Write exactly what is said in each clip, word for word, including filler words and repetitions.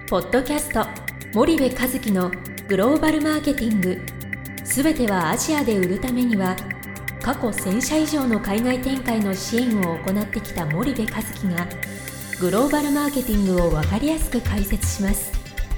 ポッドキャスト森部和樹のグローバルマーケティング、すべてはアジアで売るためには、過去せん社以上の海外展開の支援を行ってきた森部和樹がグローバルマーケティングを分かりやすく解説します。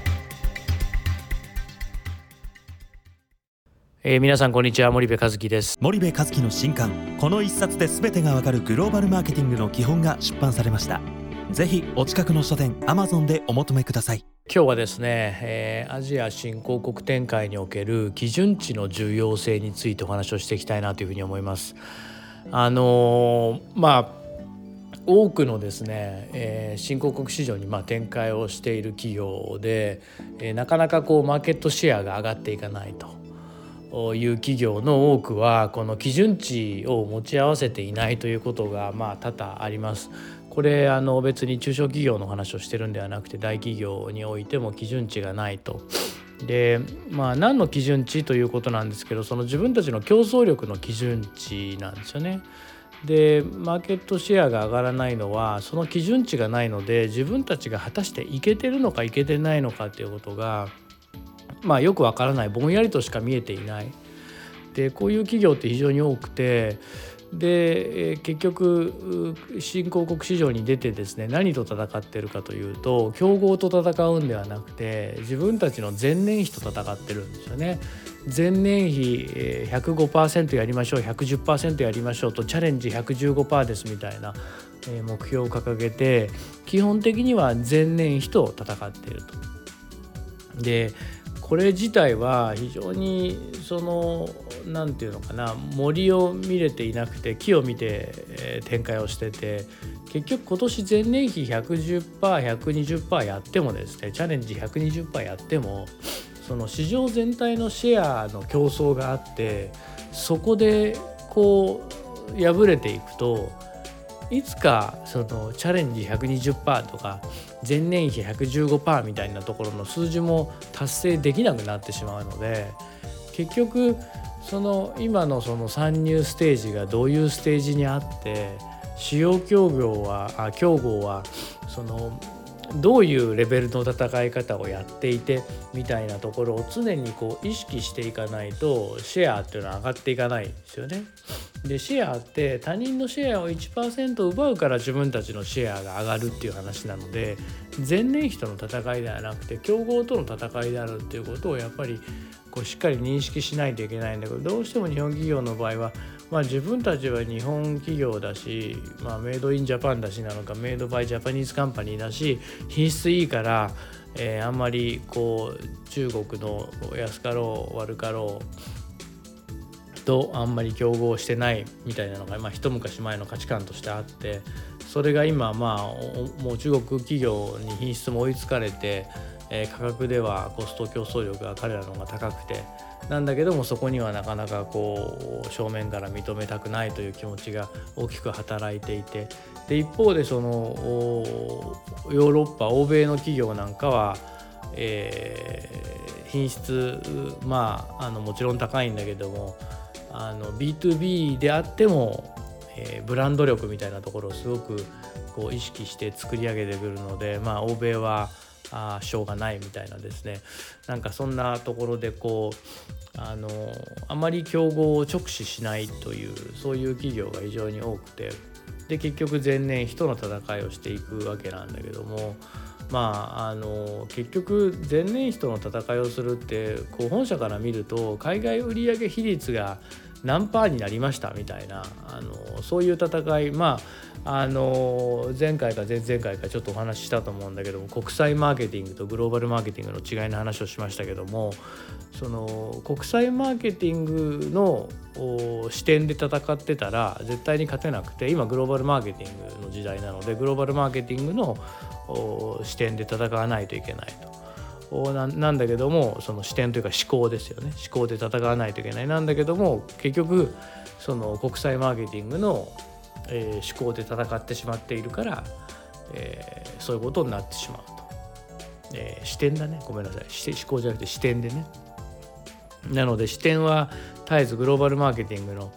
えー、皆さんこんにちは、森部和樹です。 森部和樹の新刊、この一冊で全てがわかるグローバルマーケティングの基本が出版されました。ぜひお近くの書店 Amazon でお求めください。 今日はですね、えー、アジア新興国展開における基準値の重要性についてお話をしていきたいなというふうに思います。あのー、まあ多くのですね、えー、新興国市場にまあ展開をしている企業で、えー、なかなかこうマーケットシェアが上がっていかないという企業の多くはこの基準値を持ち合わせていないということがまあ多々あります。これあの別に中小企業の話をしてるんではなくて、大企業においても基準値がないと。でまあ何の基準値ということなんですけど、その自分たちの競争力の基準値なんですよね。でマーケットシェアが上がらないのはその基準値がないので、自分たちが果たしていけてるのかいけてないのかということがまあよくわからない、ぼんやりとしか見えていない。でこういう企業って非常に多くて、で結局新興国市場に出てですね、何と戦っているかというと、競合と戦うんではなくて自分たちの前年比と戦ってるんですよね。前年比 ひゃくごパーセント やりましょう、 ひゃくじゅっパーセント やりましょうと、チャレンジ ひゃくじゅうごパーセント ですみたいな目標を掲げて、基本的には前年比と戦っていると。でこれ自体は非常にそのなんていうのかな、森を見れていなくて木を見て展開をしてて、結局今年前年比 ひゃくじゅっパーセント、ひゃくにじゅっパーセント やってもですね、チャレンジ ひゃくにじゅっパーセント やっても、その市場全体のシェアの競争があって、そこでこう敗れていくと、いつかそのチャレンジ ひゃくにじゅっパーセント とか前年比 ひゃくじゅうごパーセント みたいなところの数字も達成できなくなってしまうので、結局その今のその参入ステージがどういうステージにあって、主要競合はあ競合はそのどういうレベルの戦い方をやっていてみたいなところを常にこう意識していかないと、シェアっていうのは上がっていかないんですよね。でシェアって他人のシェアを いちパーセント 奪うから自分たちのシェアが上がるっていう話なので、前年比との戦いではなくて競合との戦いであるっていうことをやっぱりこうしっかり認識しないといけないんだけど、どうしても日本企業の場合はまあ、自分たちは日本企業だし、まあ、メイドインジャパンだしなのか、メイドバイジャパニーズカンパニーだし、品質いいから、えー、あんまりこう中国の安かろう悪かろうとあんまり競合してないみたいなのが、まあ、一昔前の価値観としてあって、それが今まあもう中国企業に品質も追いつかれて、えー、価格ではコスト競争力が彼らの方が高くてなんだけども、そこにはなかなかこう正面から認めたくないという気持ちが大きく働いていて、で一方でそのヨーロッパ欧米の企業なんかは、えー、品質まああのもちろん高いんだけども、あの ビーツービー であっても、えー、ブランド力みたいなところをすごくこう意識して作り上げてくるので、まあ欧米はあしょうがないみたいなですね、なんかそんなところでこうあのあまり競合を直視しないという、そういう企業が非常に多くて、で結局前年比との戦いをしていくわけなんだけども、まああの結局前年比との戦いをするってこう本社から見ると海外売上比率が何パーになりましたみたいな、あのそういう戦い、まああの前回か前々回かちょっとお話ししたと思うんだけども、国際マーケティングとグローバルマーケティングの違いの話をしましたけども、その国際マーケティングの視点で戦ってたら絶対に勝てなくて、今グローバルマーケティングの時代なので、グローバルマーケティングの視点で戦わないといけないと。な, なんだけども、その視点というか思考ですよね、思考で戦わないといけないなんだけども、結局その国際マーケティングの、えー、思考で戦ってしまっているから、えー、そういうことになってしまうと、えー、視点だねごめんなさい思考じゃなくて視点でね。なので視点は絶えずグローバルマーケティングの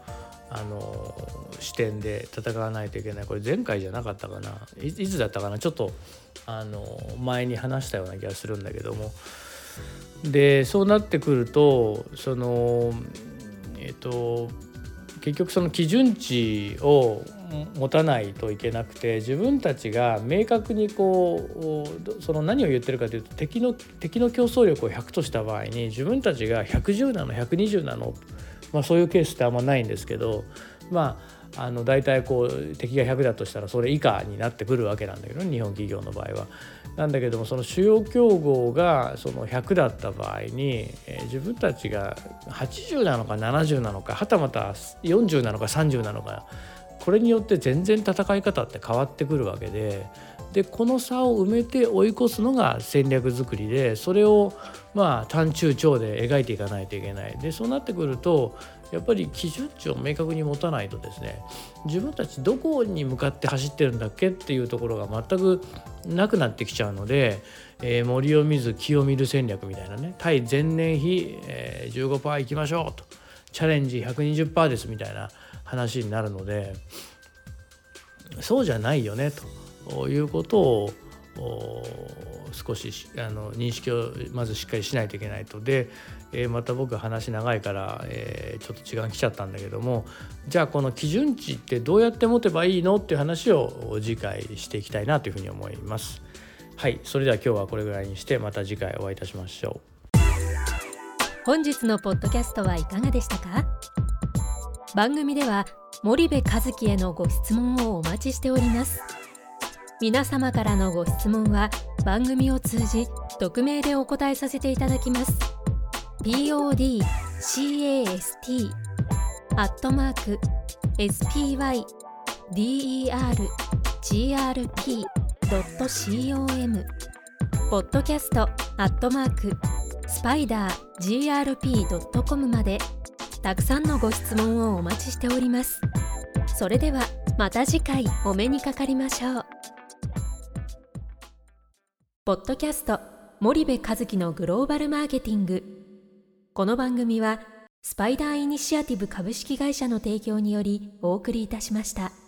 あの視点で戦わないといけない。これ前回じゃなかったかな、 い, いつだったかな、ちょっとあの前に話したような気がするんだけども、でそうなってくるとそのえっと結局その基準値を持たないといけなくて、自分たちが明確にこうその何を言ってるかというと、敵の敵の競争力をひゃくとした場合に自分たちがひゃくじゅうなのひゃくにじゅうなの、まあ、そういうケースってあんまないんですけど、まああの大体こう敵がひゃくだとしたらそれ以下になってくるわけなんだけど、日本企業の場合は。なんだけども、その主要競合がそのひゃくだった場合に、えー、自分たちがはちじゅうなのかななじゅうなのか、はたまたよんじゅうなのかさんじゅうなのか、これによって全然戦い方って変わってくるわけで、でこの差を埋めて追い越すのが戦略作りで、それをまあ短中長で描いていかないといけない。でそうなってくるとやっぱり基準値を明確に持たないとですね、自分たちどこに向かって走ってるんだっけっていうところが全くなくなってきちゃうので、えー、森を見ず木を見る戦略みたいなね、対前年比、えー、じゅうごパーセント いきましょうと、チャレンジ ひゃくにじゅっパーセント ですみたいな話になるので、そうじゃないよねということを少しあの認識をまずしっかりしないといけないと。で、えー、また僕話長いから、えー、ちょっと時間来ちゃったんだけども、じゃあこの基準値ってどうやって持てばいいのっていう話を次回していきたいなというふうに思います。はい、それでは今日はこれぐらいにして、また次回お会いいたしましょう。 本日のポッドキャストはいかがでしたか？番組では森部一樹へのご質問をお待ちしております。皆様からのご質問は番組を通じ匿名でお答えさせていただきます。podcast アットマーク spydergrp ドット com ポッドキャストアットマークスパイダー ジーアールピー ドット コム までたくさんのご質問をお待ちしております。それではまた次回お目にかかりましょう。ポッドキャスト森部一樹のグローバルマーケティング。この番組はスパイダーイニシアティブ株式会社の提供によりお送りいたしました。